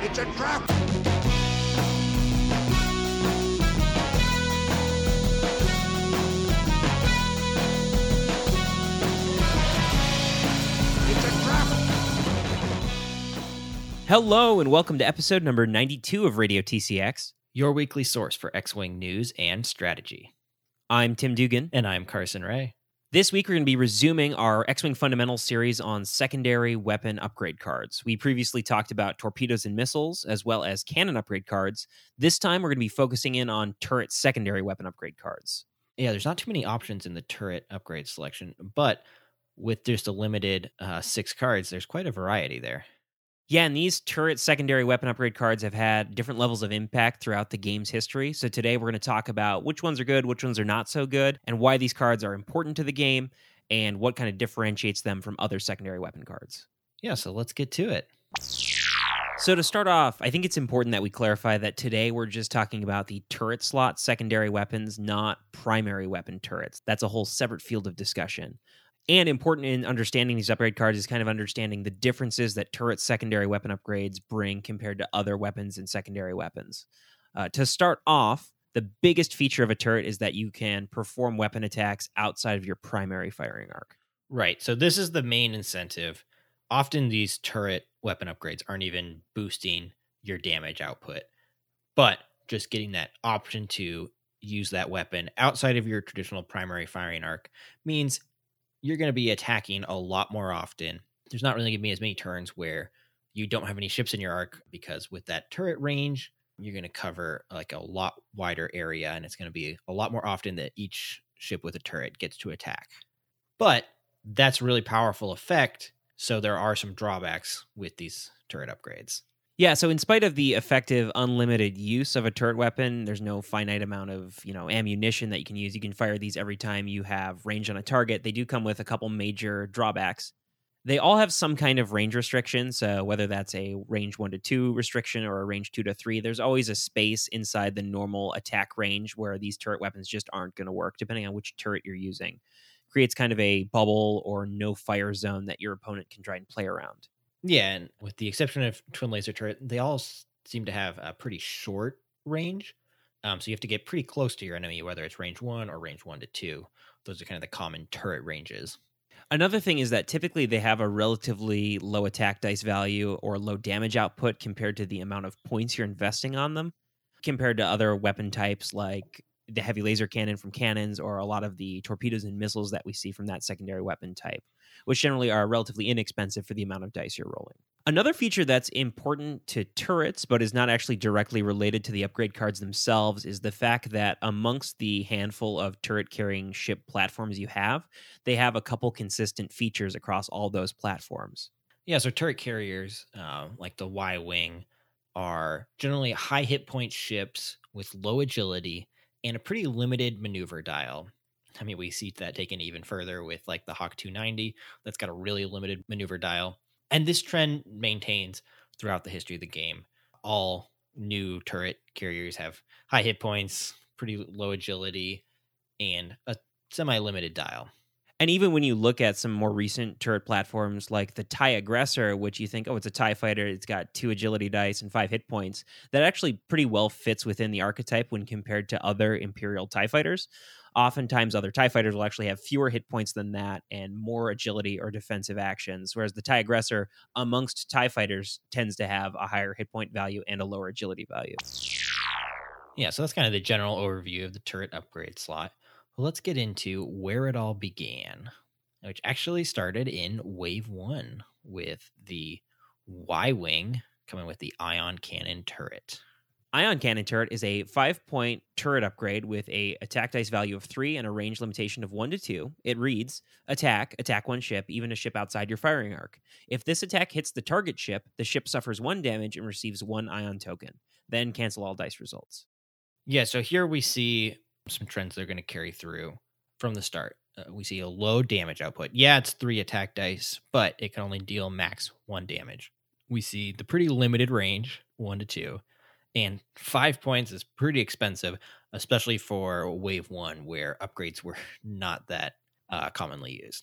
It's a trap! It's a trap! Hello and welcome to episode number 92 of Radio TCX. Your weekly source for X-Wing news and strategy. I'm Tim Dugan. And I'm Carson Ray. This week we're going to be resuming our X-Wing Fundamentals series on secondary weapon upgrade cards. We previously talked about torpedoes and missiles, as well as cannon upgrade cards. This time we're going to be focusing in on turret secondary weapon upgrade cards. Yeah, there's not too many options in the turret upgrade selection, but with just a limited 6 cards, there's quite a variety there. Yeah, and these turret secondary weapon upgrade cards have had different levels of impact throughout the game's history. So today we're going to talk about which ones are good, which ones are not so good, and why these cards are important to the game, and what kind of differentiates them from other secondary weapon cards. Yeah, so let's get to it. So to start off, I think it's important that we clarify that today we're just talking about the turret slot secondary weapons, not primary weapon turrets. That's a whole separate field of discussion. And important in understanding these upgrade cards is kind of understanding the differences that turret secondary weapon upgrades bring compared to other weapons and secondary weapons. To start off, the biggest feature of a turret is that you can perform weapon attacks outside of your primary firing arc. Right, so this is the main incentive. Often these turret weapon upgrades aren't even boosting your damage output, but just getting that option to use that weapon outside of your traditional primary firing arc means you're going to be attacking a lot more often. There's not really going to be as many turns where you don't have any ships in your arc, because with that turret range, you're going to cover like a lot wider area, and it's going to be a lot more often that each ship with a turret gets to attack. But that's a really powerful effect, so there are some drawbacks with these turret upgrades. Yeah, so in spite of the effective unlimited use of a turret weapon, there's no finite amount of, ammunition that you can use. You can fire these every time you have range on a target. They do come with a couple major drawbacks. They all have some kind of range restrictions, whether that's a range 1 to 2 restriction or a range 2 to 3. There's always a space inside the normal attack range where these turret weapons just aren't going to work, depending on which turret you're using. Creates kind of a bubble or no fire zone that your opponent can try and play around. Yeah, and with the exception of twin laser turret, they all seem to have a pretty short range. So you have to get pretty close to your enemy, whether it's range 1 or range 1 to 2. Those are kind of the common turret ranges. Another thing is that typically they have a relatively low attack dice value or low damage output compared to the amount of points you're investing on them, compared to other weapon types like the heavy laser cannon from cannons or a lot of the torpedoes and missiles that we see from that secondary weapon type, which generally are relatively inexpensive for the amount of dice you're rolling. Another feature that's important to turrets, but is not actually directly related to the upgrade cards themselves, is the fact that amongst the handful of turret-carrying ship platforms you have, they have a couple consistent features across all those platforms. Yeah, so turret carriers, like the Y-Wing, are generally high hit point ships with low agility and a pretty limited maneuver dial. I mean, we see that taken even further with like the Hawk 290 that's got a really limited maneuver dial. And this trend maintains throughout the history of the game. All new turret carriers have high hit points, pretty low agility, and a semi-limited dial. And even when you look at some more recent turret platforms like the TIE Aggressor, which you think, it's a TIE fighter, it's got 2 agility dice and 5 hit points, that actually pretty well fits within the archetype when compared to other Imperial TIE fighters. Oftentimes, other TIE fighters will actually have fewer hit points than that and more agility or defensive actions, whereas the TIE Aggressor, amongst TIE fighters, tends to have a higher hit point value and a lower agility value. Yeah, so that's kind of the general overview of the turret upgrade slot. Well, let's get into where it all began, which actually started in Wave 1 with the Y-Wing coming with the Ion Cannon turret. Ion Cannon turret is a 5-point turret upgrade with a attack dice value of 3 and a range limitation of 1 to 2. It reads, attack 1 ship, even a ship outside your firing arc. If this attack hits the target ship, the ship suffers 1 damage and receives 1 Ion token. Then cancel all dice results. Yeah, so here we see some trends they're going to carry through from the start. We see a low damage output. Yeah, it's 3 attack dice, but it can only deal max 1 damage. We see the pretty limited range, 1 to 2, and 5 points is pretty expensive, especially for Wave 1, where upgrades were not that commonly used.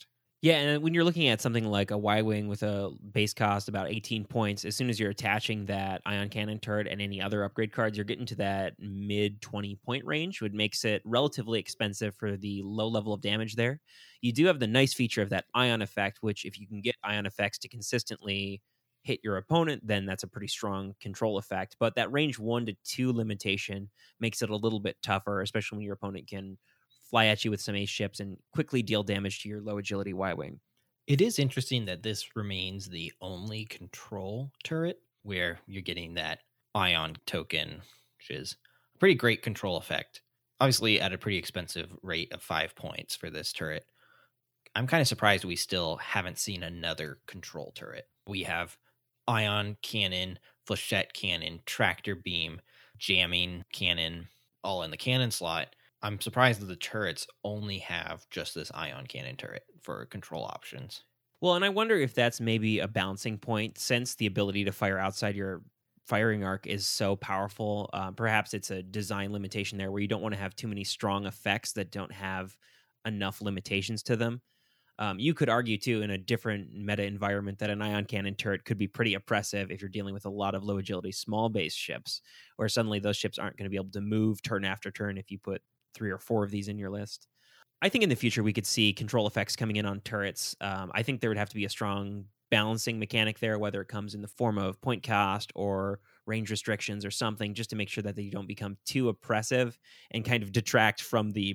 Yeah, and when you're looking at something like a Y-wing with a base cost about 18 points, as soon as you're attaching that ion cannon turret and any other upgrade cards, you're getting to that mid 20 point range, which makes it relatively expensive for the low level of damage there. You do have the nice feature of that ion effect, which if you can get ion effects to consistently hit your opponent, then that's a pretty strong control effect. But that range 1 to 2 limitation makes it a little bit tougher, especially when your opponent can fly at you with some ace ships and quickly deal damage to your low agility Y-wing. It is interesting that this remains the only control turret where you're getting that ion token, which is a pretty great control effect. Obviously, at a pretty expensive rate of 5 points for this turret. I'm kind of surprised we still haven't seen another control turret. We have ion cannon, flechette cannon, tractor beam, jamming cannon, all in the cannon slot. I'm surprised that the turrets only have just this ion cannon turret for control options. Well, and I wonder if that's maybe a balancing point since the ability to fire outside your firing arc is so powerful. Perhaps it's a design limitation there where you don't want to have too many strong effects that don't have enough limitations to them. You could argue, too, in a different meta environment that an ion cannon turret could be pretty oppressive if you're dealing with a lot of low agility small base ships, where suddenly those ships aren't going to be able to move turn after turn if you put 3 or 4 of these in your list. I think in the future we could see control effects coming in on turrets. I think there would have to be a strong balancing mechanic there, whether it comes in the form of point cost or range restrictions or something, just to make sure that they don't become too oppressive and kind of detract from the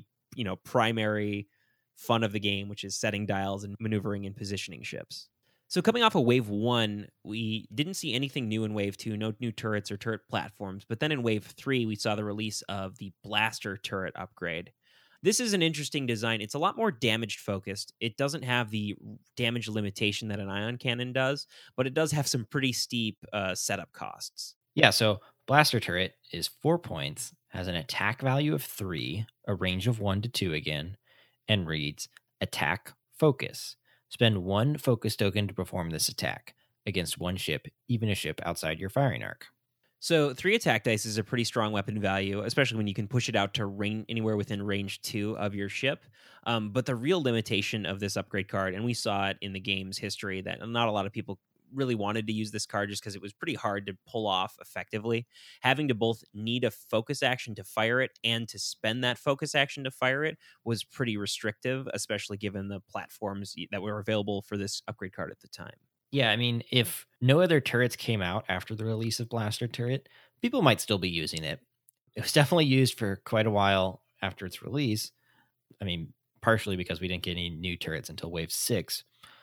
primary fun of the game, which is setting dials and maneuvering and positioning ships. So coming off of Wave 1, we didn't see anything new in Wave 2, no new turrets or turret platforms. But then in Wave 3, we saw the release of the Blaster turret upgrade. This is an interesting design. It's a lot more damage focused. It doesn't have the damage limitation that an ion cannon does, but it does have some pretty steep setup costs. Yeah, so Blaster turret is 4 points, has an attack value of 3, a range of 1 to 2 again, and reads Attack Focus. Spend 1 focus token to perform this attack against 1 ship, even a ship outside your firing arc. So 3 attack dice is a pretty strong weapon value, especially when you can push it out to anywhere within range 2 of your ship. But the real limitation of this upgrade card, and we saw it in the game's history, that not a lot of people really wanted to use this card just because it was pretty hard to pull off effectively. Having to both need a focus action to fire it and to spend that focus action to fire it was pretty restrictive, especially given the platforms that were available for this upgrade card at the time. Yeah, I mean, if no other turrets came out after the release of Blaster turret, people might still be using it. It was definitely used for quite a while after its release. I mean, partially because we didn't get any new turrets until Wave 6.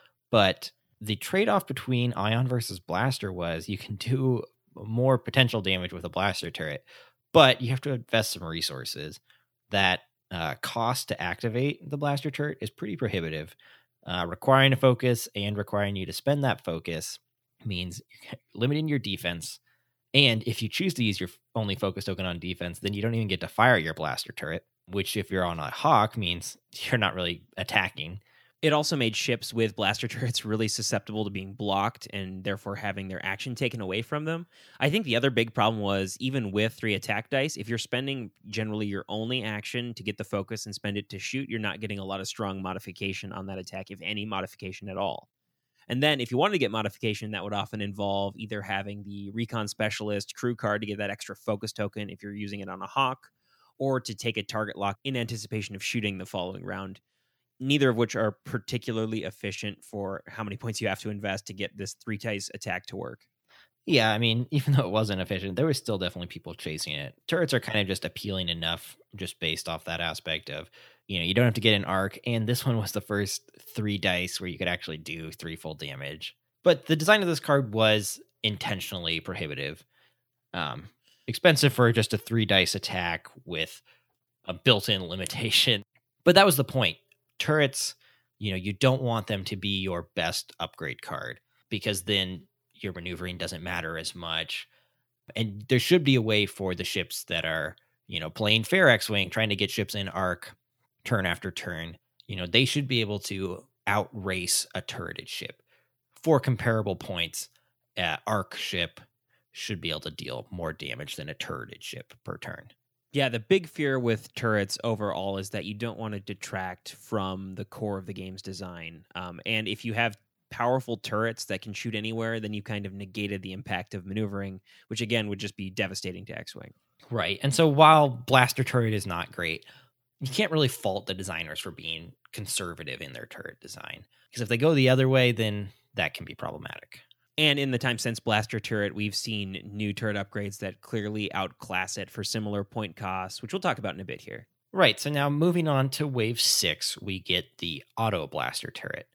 But the trade-off between Ion versus Blaster was you can do more potential damage with a Blaster turret, but you have to invest some resources. That cost to activate the Blaster turret is pretty prohibitive. Requiring a focus and requiring you to spend that focus means limiting your defense. And if you choose to use your only focus token on defense, then you don't even get to fire your Blaster turret, which if you're on a Hawk means you're not really attacking. It also made ships with blaster turrets really susceptible to being blocked and therefore having their action taken away from them. I think the other big problem was even with 3 attack dice, if you're spending generally your only action to get the focus and spend it to shoot, you're not getting a lot of strong modification on that attack, if any modification at all. And then if you wanted to get modification, that would often involve either having the recon specialist crew card to get that extra focus token if you're using it on a Hawk, or to take a target lock in anticipation of shooting the following round. Neither of which are particularly efficient for how many points you have to invest to get this 3 dice attack to work. Yeah, I mean, even though it wasn't efficient, there was still definitely people chasing it. Turrets are kind of just appealing enough just based off that aspect of, you don't have to get an arc, and this one was the first 3 dice where you could actually do 3 full damage. But the design of this card was intentionally prohibitive. Expensive for just a 3 dice attack with a built-in limitation. But that was the point. Turrets, you don't want them to be your best upgrade card because then your maneuvering doesn't matter as much. And there should be a way for the ships that are, playing fair X-Wing, trying to get ships in arc turn after turn. They should be able to outrace a turreted ship. For comparable points, arc ship should be able to deal more damage than a turreted ship per turn. Yeah, the big fear with turrets overall is that you don't want to detract from the core of the game's design. And if you have powerful turrets that can shoot anywhere, then you kind of negated the impact of maneuvering, which again would just be devastating to X-Wing. Right. And so while blaster turret is not great, you can't really fault the designers for being conservative in their turret design. Because if they go the other way, then that can be problematic. And in the time since Blaster Turret, we've seen new turret upgrades that clearly outclass it for similar point costs, which we'll talk about in a bit here. Right. So now moving on to Wave 6, we get the Auto Blaster turret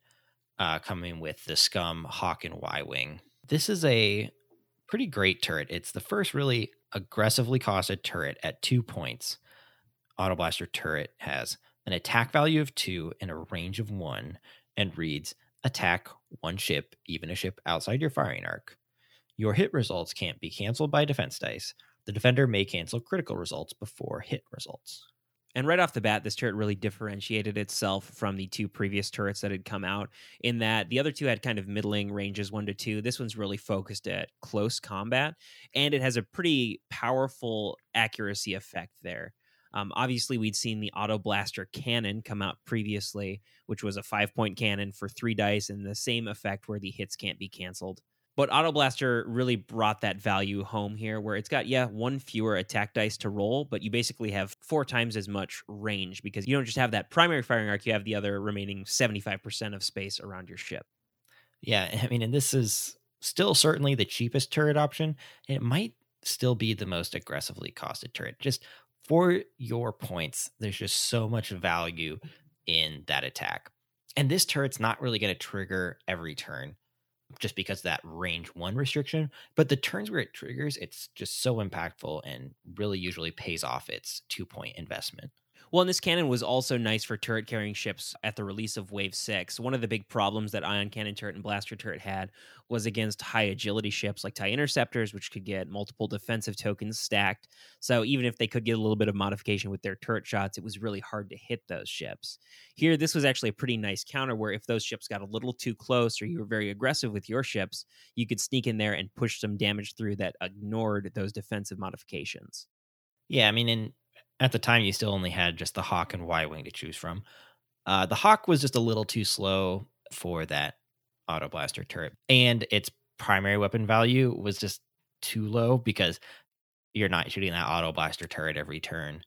coming with the Scum, Hawk, and Y-Wing. This is a pretty great turret. It's the first really aggressively costed turret at 2 points. Auto Blaster turret has an attack value of 2 and a range of 1 and reads, attack one ship, even a ship outside your firing arc. Your hit results can't be canceled by defense dice. The defender may cancel critical results before hit results. And right off the bat, this turret really differentiated itself from the two previous turrets that had come out in that the other two had kind of middling ranges 1 to 2. This one's really focused at close combat, and it has a pretty powerful accuracy effect there. Obviously, we'd seen the Auto Blaster cannon come out previously, which was a 5-point cannon for 3 dice and the same effect where the hits can't be canceled. But Auto Blaster really brought that value home here, where it's got, 1 fewer attack dice to roll, but you basically have 4 times as much range because you don't just have that primary firing arc, you have the other remaining 75% of space around your ship. Yeah, I mean, and this is still certainly the cheapest turret option. And it might still be the most aggressively costed turret. Just for your points, there's just so much value in that attack. And this turret's not really going to trigger every turn just because of that range 1 restriction. But the turns where it triggers, it's just so impactful and really usually pays off its 2-point investment. Well, and this cannon was also nice for turret carrying ships at the release of Wave 6. One of the big problems that Ion Cannon Turret and Blaster Turret had was against high agility ships like TIE Interceptors, which could get multiple defensive tokens stacked. So even if they could get a little bit of modification with their turret shots, it was really hard to hit those ships. Here, this was actually a pretty nice counter where if those ships got a little too close or you were very aggressive with your ships, you could sneak in there and push some damage through that ignored those defensive modifications. Yeah, I mean, and at the time, you still only had just the Hawk and Y-Wing to choose from. The Hawk was just a little too slow for that Auto Blaster turret. And its primary weapon value was just too low because you're not shooting that Auto Blaster turret every turn.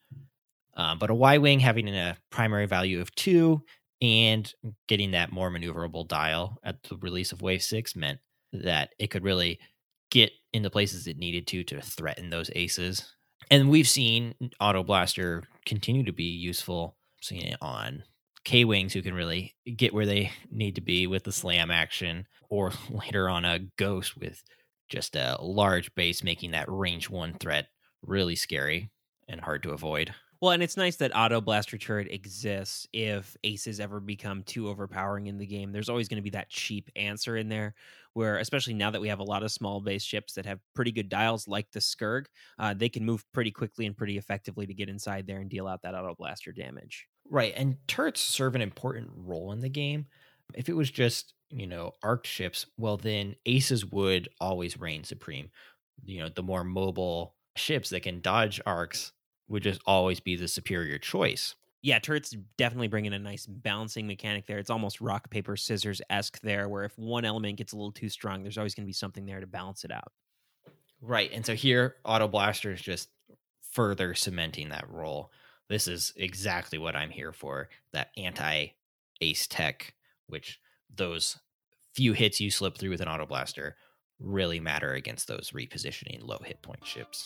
But a Y-Wing having a primary value of 2 and getting that more maneuverable dial at the release of Wave 6 meant that it could really get in the places it needed to threaten those aces. And we've seen Auto Blaster continue to be useful, seeing it on K-Wings who can really get where they need to be with the slam action, or later on a Ghost with just a large base, making that range 1 threat really scary and hard to avoid. Well, and it's nice that Auto Blaster Turret exists if aces ever become too overpowering in the game. There's always going to be that cheap answer in there where, especially now that we have a lot of small base ships that have pretty good dials like the Skirg, they can move pretty quickly and pretty effectively to get inside there and deal out that Auto Blaster damage. Right, and turrets serve an important role in the game. If it was just, arc ships, well, then aces would always reign supreme. The more mobile ships that can dodge arcs would just always be the superior choice. Yeah, turrets definitely bring in a nice balancing mechanic there. It's almost rock, paper, scissors-esque there, where if one element gets a little too strong, there's always going to be something there to balance it out. Right, and so here, Auto Blaster is just further cementing that role. This is exactly what I'm here for, that anti-ace tech, which those few hits you slip through with an Auto Blaster really matter against those repositioning low hit point ships.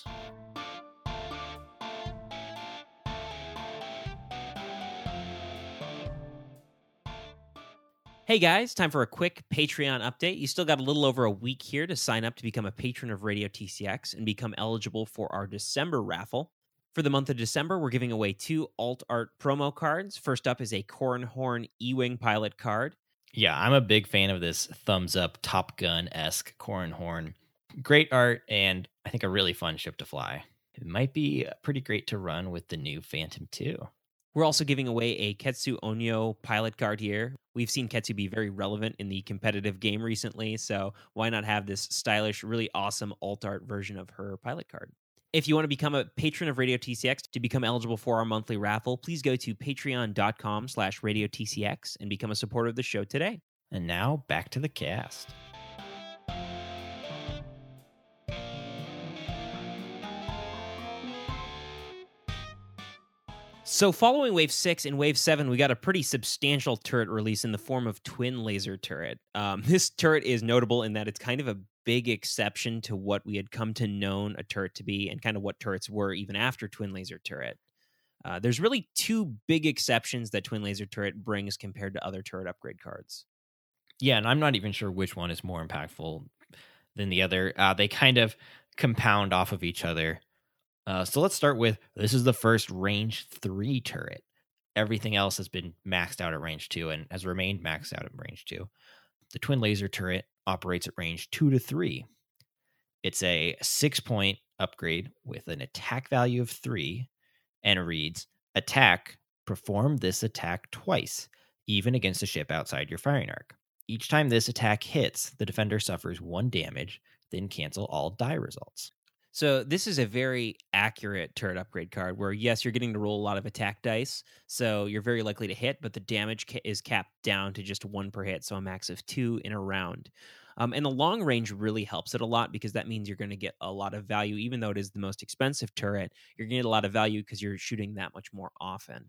Hey guys, time for a quick Patreon update. You still got a little over a week here to sign up to become a patron of Radio TCX and become eligible for our December raffle. For the month of December, we're giving away 2 alt art promo cards. First up is a Corran Horn E-Wing pilot card. Yeah, I'm a big fan of this thumbs up Top Gun-esque Corran Horn. Great art and I think a really fun ship to fly. It might be pretty great to run with the new Phantom 2. We're also giving away a Ketsu Onyo pilot card here. We've seen Ketsu be very relevant in the competitive game recently, so why not have this stylish, really awesome alt art version of her pilot card? If you want to become a patron of Radio TCX to become eligible for our monthly raffle, please go to patreon.com/RadioTCX and become a supporter of the show today. And now back to the cast. So following Wave 6 and Wave 7, we got a pretty substantial turret release in the form of Twin Laser Turret. This turret is notable in that it's kind of a big exception to what we had come to know a turret to be and kind of what turrets were even after Twin Laser Turret. There's really two big exceptions that Twin Laser Turret brings compared to other turret upgrade cards. Yeah, and I'm not even sure which one is more impactful than the other. They kind of compound off of each other. So let's start with, this is the first range 3 turret. Everything else has been maxed out at range 2 and has remained maxed out at range 2. The Twin Laser Turret operates at range 2 to 3. It's a 6-point upgrade with an attack value of 3, and it reads, attack, perform this attack twice, even against a ship outside your firing arc. Each time this attack hits, the defender suffers 1 damage, then cancel all die results. So this is a very accurate turret upgrade card where, yes, you're getting to roll a lot of attack dice, so you're very likely to hit, but the damage is capped down to just 1 per hit, so a max of 2 in a round. And the long range really helps it a lot because that means you're going to get a lot of value. Even though it is the most expensive turret, you're going to get a lot of value because you're shooting that much more often.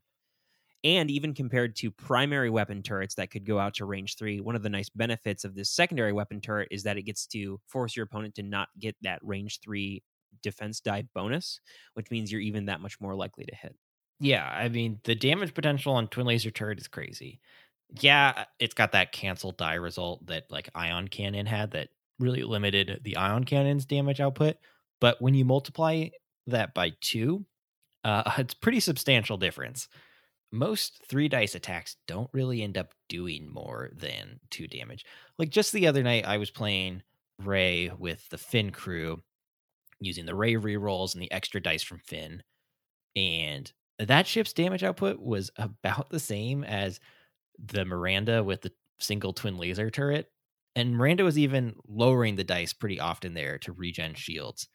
And even compared to primary weapon turrets that could go out to range 3, one of the nice benefits of this secondary weapon turret is that it gets to force your opponent to not get that range 3 defense die bonus, which means you're even that much more likely to hit. Yeah, I mean, the damage potential on Twin Laser Turret is crazy. Yeah, it's got that cancel die result that like Ion Cannon had that really limited the Ion Cannon's damage output. But when you multiply that by 2, it's pretty substantial difference. Most 3 dice attacks don't really end up doing more than 2 damage. Like just the other night, I was playing Ray with the Finn crew using the Ray rerolls and the extra dice from Finn. And that ship's damage output was about the same as the Miranda with the single Twin Laser Turret. And Miranda was even lowering the dice pretty often there to regen shields.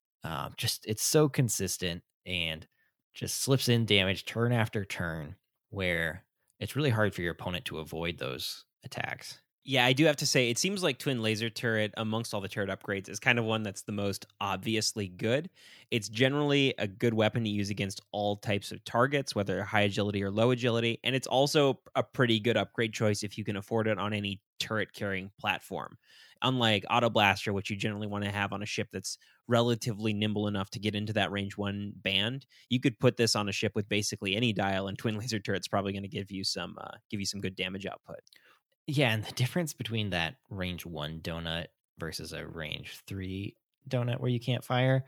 It's so consistent and just slips in damage turn after turn where it's really hard for your opponent to avoid those attacks. Yeah, I do have to say, it seems like Twin Laser Turret, amongst all the turret upgrades, is kind of one that's the most obviously good. It's generally a good weapon to use against all types of targets, whether high agility or low agility, and it's also a pretty good upgrade choice if you can afford it on any turret-carrying platform. Unlike Auto Blaster, which you generally want to have on a ship that's relatively nimble enough to get into that range 1 band, you could put this on a ship with basically any dial, and Twin Laser Turret's probably going to give you some good damage output. Yeah, and the difference between that range 1 donut versus a range 3 donut where you can't fire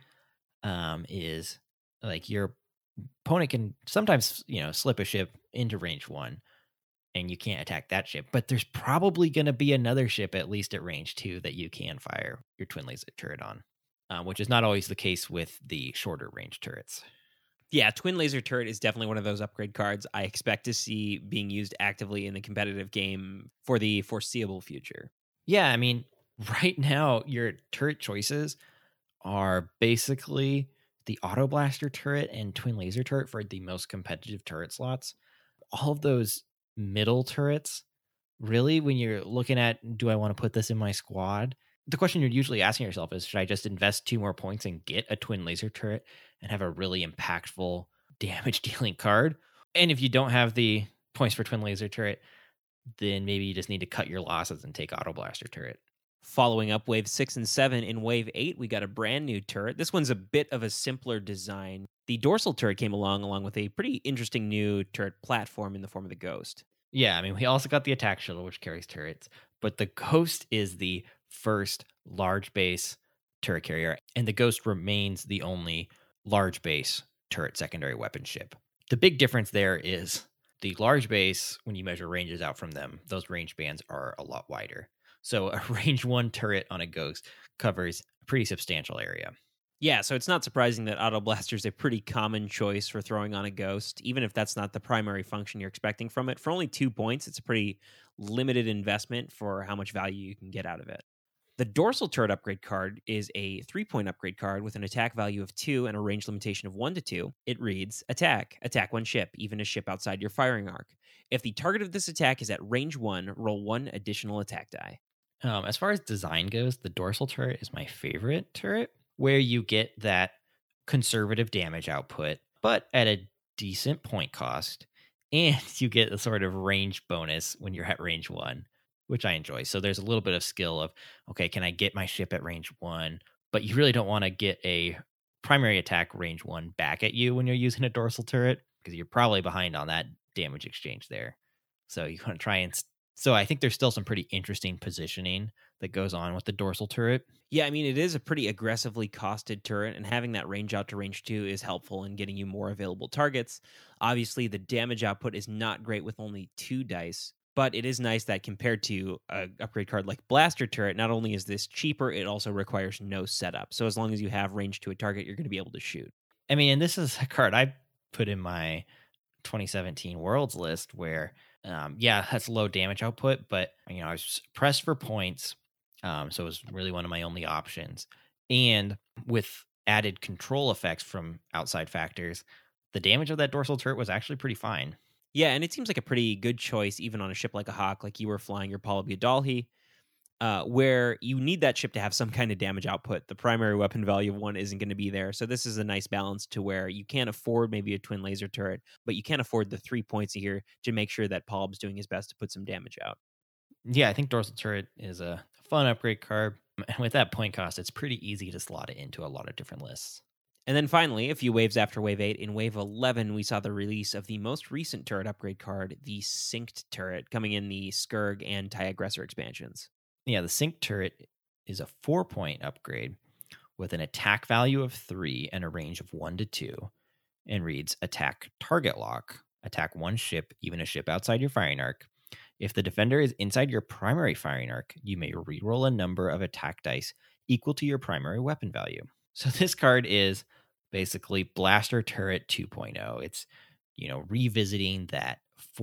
is like your opponent can sometimes, slip a ship into range 1 and you can't attack that ship. But there's probably going to be another ship, at least at range 2, that you can fire your Twin Laser Turret on, which is not always the case with the shorter range turrets. Yeah, Twin Laser Turret is definitely one of those upgrade cards I expect to see being used actively in the competitive game for the foreseeable future. Yeah, I mean, right now, your turret choices are basically the Auto Blaster Turret and Twin Laser Turret for the most competitive turret slots. All of those middle turrets, really, when you're looking at, do I want to put this in my squad? The question you're usually asking yourself is, should I just invest 2 more points and get a Twin Laser Turret and have a really impactful damage dealing card? And if you don't have the points for Twin Laser Turret, then maybe you just need to cut your losses and take Auto Blaster Turret. Following up Wave 6 and 7, in Wave 8, we got a brand new turret. This one's a bit of a simpler design. The dorsal turret came along with a pretty interesting new turret platform in the form of the Ghost. Yeah, I mean, we also got the attack shuttle, which carries turrets, but the Ghost is the first large base turret carrier, and the Ghost remains the only large base turret secondary weapon ship. The big difference there is the large base, when you measure ranges out from them, those range bands are a lot wider. So a range 1 turret on a Ghost covers a pretty substantial area. Yeah, so it's not surprising that Auto Blaster is a pretty common choice for throwing on a Ghost, even if that's not the primary function you're expecting from it. For only 2 points, it's a pretty limited investment for how much value you can get out of it. The dorsal turret upgrade card is a 3-point upgrade card with an attack value of 2 and a range limitation of 1 to 2. It reads, attack one ship, even a ship outside your firing arc. If the target of this attack is at range 1, roll 1 additional attack die. As far as design goes, the dorsal turret is my favorite turret, where you get that conservative damage output, but at a decent point cost, and you get a sort of range bonus when you're at range 1, which I enjoy. So there's a little bit of skill of, okay, can I get my ship at range 1? But you really don't want to get a primary attack range 1 back at you when you're using a dorsal turret, because you're probably behind on that damage exchange there. So you want to try and... So I think there's still some pretty interesting positioning that goes on with the dorsal turret. Yeah, I mean, it is a pretty aggressively costed turret, and having that range out to range 2 is helpful in getting you more available targets. Obviously, the damage output is not great with only 2 dice, but it is nice that compared to an upgrade card like Blaster Turret, not only is this cheaper, it also requires no setup. So as long as you have range to a target, you're going to be able to shoot. I mean, and this is a card I put in my 2017 Worlds list where, that's low damage output, but I was pressed for points, so it was really one of my only options. And with added control effects from outside factors, the damage of that dorsal turret was actually pretty fine. Yeah, and it seems like a pretty good choice, even on a ship like a Hawk, like you were flying your Paula Dalhi, where you need that ship to have some kind of damage output. The primary weapon value of 1 isn't going to be there. So this is a nice balance to where you can't afford maybe a twin laser turret, but you can't afford the 3 points here to make sure that Paul's doing his best to put some damage out. Yeah, I think dorsal turret is a fun upgrade card. And with that point cost, it's pretty easy to slot it into a lot of different lists. And then finally, a few waves after Wave 8, in Wave 11, we saw the release of the most recent turret upgrade card, the Synced Turret, coming in the Skurg and TIE Aggressor expansions. Yeah, the Synced Turret is a 4-point upgrade with an attack value of 3 and a range of 1 to 2, and reads, attack target lock, attack 1 ship, even a ship outside your firing arc. If the defender is inside your primary firing arc, you may reroll a number of attack dice equal to your primary weapon value. So this card is basically Blaster Turret 2.0. It's, revisiting that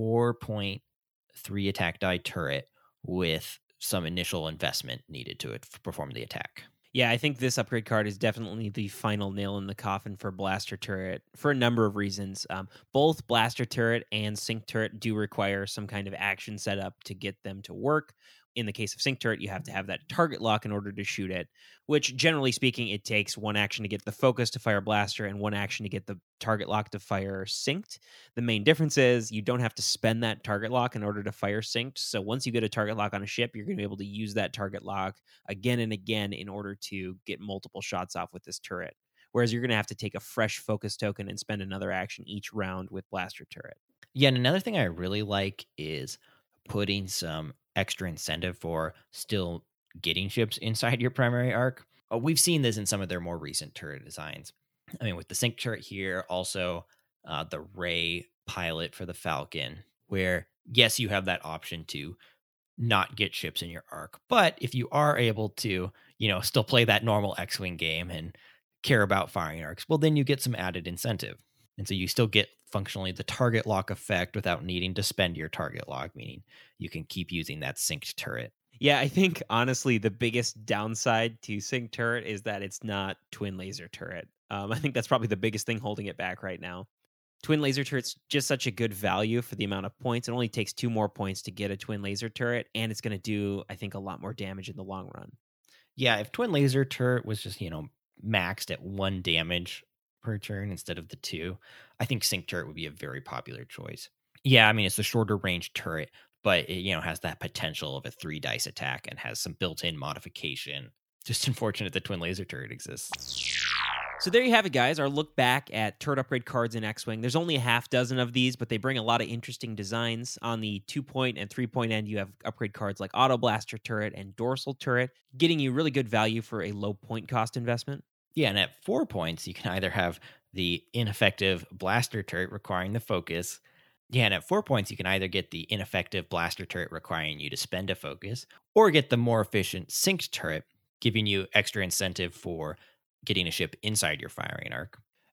4.3 attack die turret with some initial investment needed to perform the attack. Yeah, I think this upgrade card is definitely the final nail in the coffin for Blaster Turret for a number of reasons. Both Blaster Turret and Sync Turret do require some kind of action setup to get them to work. In the case of Sync Turret, you have to have that target lock in order to shoot it, which generally speaking, it takes 1 action to get the focus to fire Blaster and 1 action to get the target lock to fire Synced. The main difference is you don't have to spend that target lock in order to fire Synced. So once you get a target lock on a ship, you're going to be able to use that target lock again and again in order to get multiple shots off with this turret. Whereas you're going to have to take a fresh focus token and spend another action each round with Blaster Turret. Yeah, and another thing I really like is putting some extra incentive for still getting ships inside your primary arc. We've seen this in some of their more recent turret designs. I mean, with the Sync Turret here, also the Ray pilot for the Falcon, where, yes, you have that option to not get ships in your arc. But if you are able to, still play that normal X-Wing game and care about firing arcs, well, then you get some added incentive. And so you still get functionally the target lock effect without needing to spend your target lock, meaning you can keep using that Synced Turret. Yeah, I think, honestly, the biggest downside to Sync Turret is that it's not Twin Laser Turret. I think that's probably the biggest thing holding it back right now. Twin Laser Turret's just such a good value for the amount of points. It only takes 2 more points to get a Twin Laser Turret, and it's going to do, I think, a lot more damage in the long run. Yeah, if Twin Laser Turret was just, maxed at 1 damage per turn instead of the 2, I think Sync Turret would be a very popular choice. Yeah, I mean, it's the shorter range turret, but it, has that potential of a 3 dice attack and has some built-in modification. Just unfortunate that Twin Laser Turret exists. So there you have it, guys. Our look back at turret upgrade cards in X-Wing. There's only a half dozen of these, but they bring a lot of interesting designs. On the 2-point and 3-point end, you have upgrade cards like Auto Blaster Turret and Dorsal Turret, getting you really good value for a low point cost investment. Yeah, and at 4 points, you can either have the ineffective Blaster Turret requiring the focus. Yeah, and at 4 points, you can either get the ineffective Blaster Turret requiring you to spend a focus, or get the more efficient Synced Turret, giving you extra incentive for getting a ship inside your firing arc.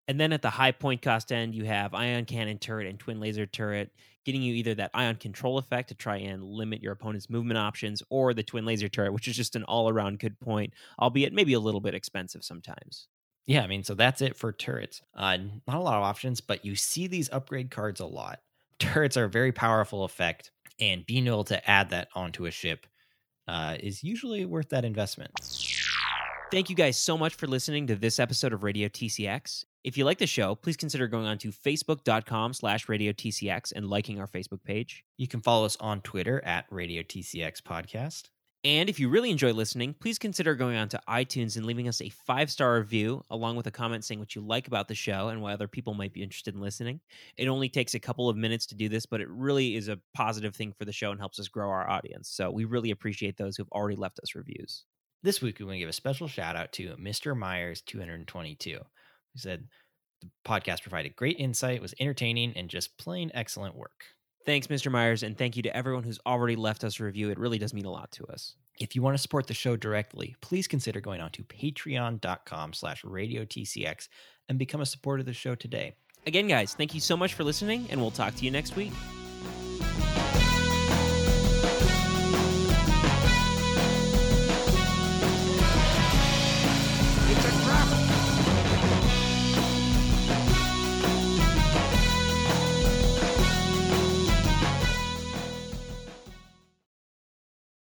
And then at the high point cost end, you have ion cannon turret and twin laser turret, getting you either that ion control effect to try and limit your opponent's movement options, or the twin laser turret, which is just an all-around good point, albeit maybe a little bit expensive sometimes. Yeah, I mean, so that's it for turrets. Not a lot of options, but you see these upgrade cards a lot. Turrets are a very powerful effect, and being able to add that onto a ship is usually worth that investment. Thank you guys so much for listening to this episode of Radio TCX. If you like the show, please consider going on to facebook.com/Radio TCX and liking our Facebook page. You can follow us on Twitter at Radio TCX Podcast. And if you really enjoy listening, please consider going on to iTunes and leaving us a 5-star review, along with a comment saying what you like about the show and why other people might be interested in listening. It only takes a couple of minutes to do this, but it really is a positive thing for the show and helps us grow our audience. So we really appreciate those who've already left us reviews. This week, we want to give a special shout out to Mr. Myers 222, who said the podcast provided great insight, was entertaining, and just plain excellent work. Thanks, Mr. Myers, and thank you to everyone who's already left us a review. It really does mean a lot to us. If you want to support the show directly, please consider going on to patreon.com/RadioTCX and become a supporter of the show today. Again, guys, thank you so much for listening, and we'll talk to you next week.